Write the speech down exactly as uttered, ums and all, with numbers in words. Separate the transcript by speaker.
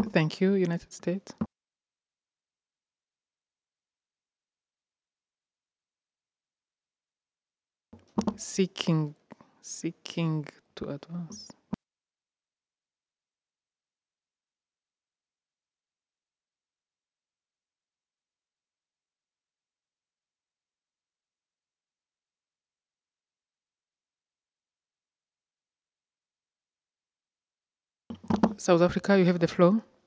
Speaker 1: Thank you, United States. Seeking, seeking to advance. South Africa, you have the floor.